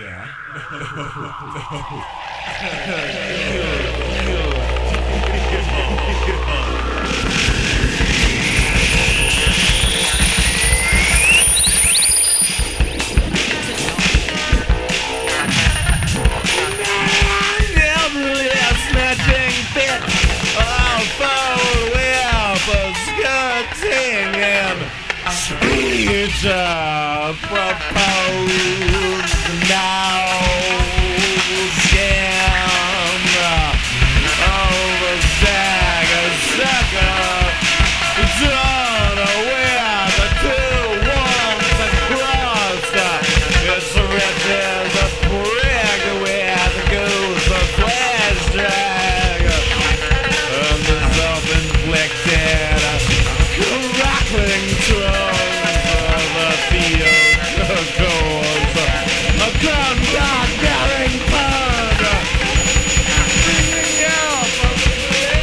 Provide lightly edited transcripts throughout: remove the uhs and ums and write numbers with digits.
Yeah. Snatching fit, all forward whippers, skirting and speech proposed now. Scam over dagger sucker, done with the two ones across. It's rich as a prig with a goose of flesh drag, and the self-inflicted crackling tongues of the field goes a gun not bearing pun, spitting out from the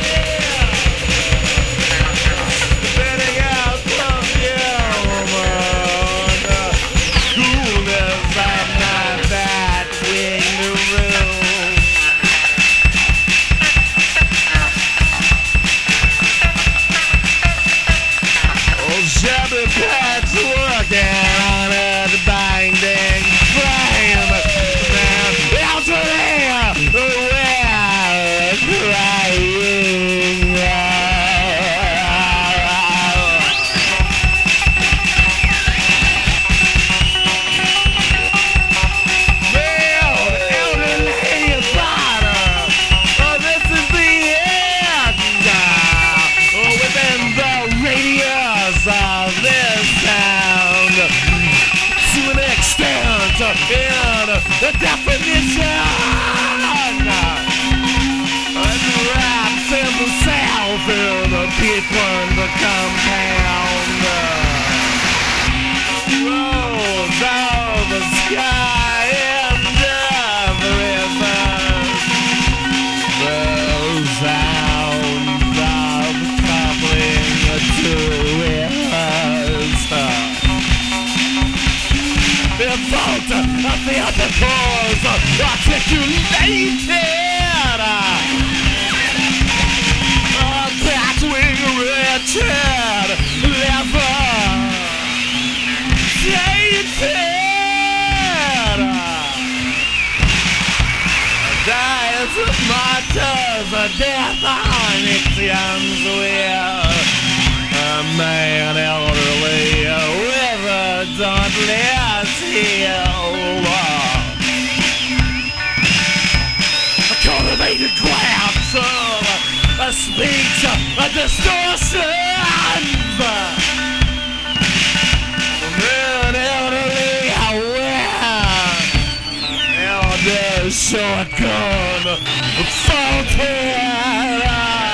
spitting out from human coolness of my bat winged room. Old Shabby Pat's working on a binding frame. Man, elderly, we're crying. Elderly father, this is the end. Within the radius of this sound, to an extent in the definition, it wraps himself in the people in the compound. Rolls of the sky and everything. The sounds of coupling to us. The fault of the other cause articulated. Batwing Richard levitated. Dies of martyrs, death on Ixions will. A man elderly with a dauntless heel. Cultivated grabs of a speech, a distortion. An elderly aware. Elder shotgun faulted.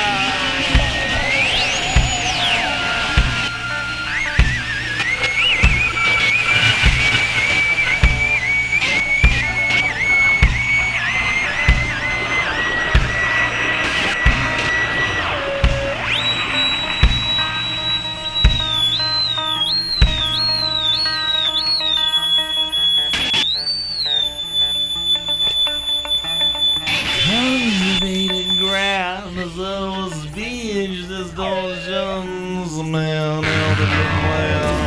Cultivated ground as those beach distortions, man, elderly man.